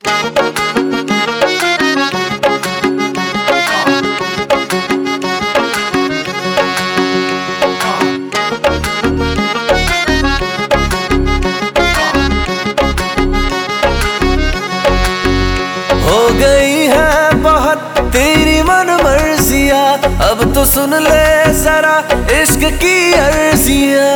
हो गई है बहुत तेरी मन मर्जियाँ, अब तो सुन ले जरा इश्क की अर्जियाँ।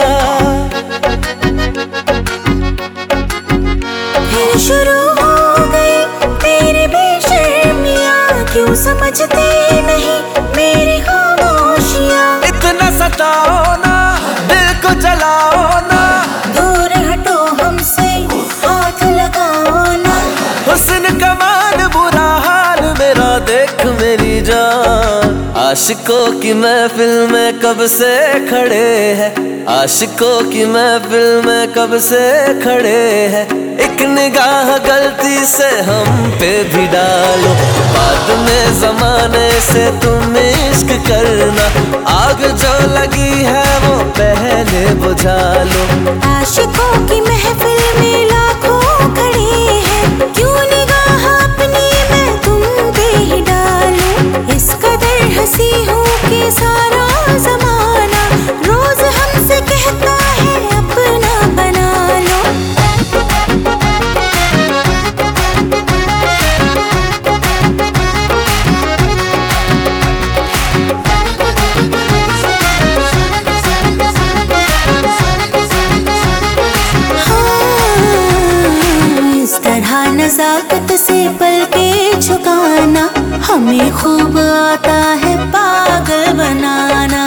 फिर शुरू हो गई तेरी बेशर्मियाँ, क्यों समझते नहीं मेरी खामोशियाँ। इतना सताओ ना, दिल को जलाओ ना, दूर हटो हमसे, हाथ लगाओ ना। हुस्न कमाल बुरा हाल मेरा देख मेरी जान। आशिकों की महफिल में कब से खड़े हैं, आशिकों की महफिल में कब से खड़े हैं। एक निगाह गलती से हम पे भी डालो, बाद में जमाने से तुम इश्क करना। आग जो लगी है वो पहले बुझा लो। आशिकों की महफिल में लाखों खड़े हैं, क्यों निगाह अपनी मैं तुम पे ही डालूं। इस कदर हंसी हूँ कि सारा जमाना रोज हमसे कहता है अपना बना लो। नज़ाकत से पल के झुकाना, हमें खूब आता है पागल बनाना।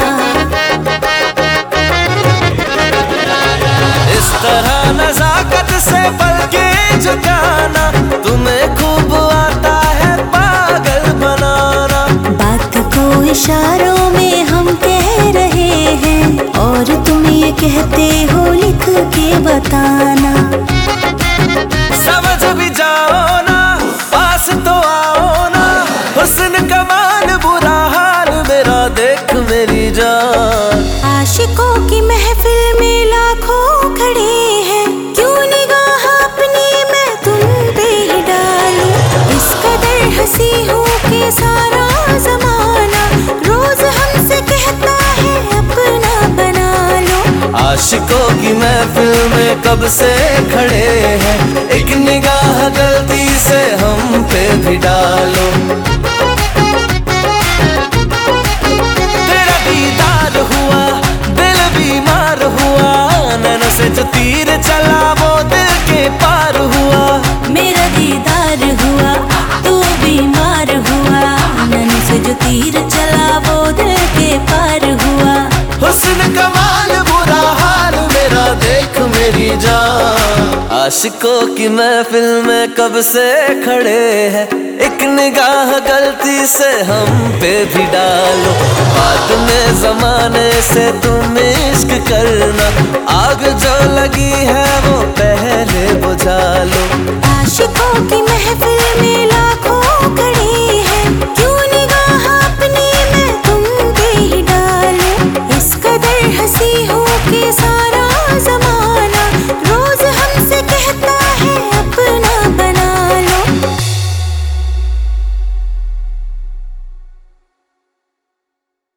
इस तरह नज़ाकत से पल के झुकाना, तुम्हें खूब आता है पागल बनाना। बात को इशारों में हम कह रहे हैं, और तुम ये कहते हो लिख के बताना। समझ भी जाओ ना, पास तो आओ ना, हुस्न कमाल बुरा हाल मेरा देख मेरी जान। आशिकों की महफिल में लाखों खड़े हैं, क्यों निगाह अपनी मैं तुम पे ही डालूं। इस कदर हंसी हूँ कि सारा जमाना रोज हमसे कहता है अपना बना लो। आशिकों की महफिल में कब से खड़े हैं, एक निगाह गलती से हम पे भी डालो। तेरा दीदार हुआ, दिल बीमार हुआ, नैनों से जो तीर चला वो दिल के पार हुआ। मेरा दीदार हुआ, तू बीमार हुआ, नैनों से जो तीर चला वो दिल के पार हुआ। हुस्न कमाल बुरा हाल मेरा देख मेरी जान। आशिकों की महफिल में कब से खड़े हैं, एक निगाह गलती से हम पे भी डालो। बाद में जमाने से तुम इश्क करना, आग जो लगी है वो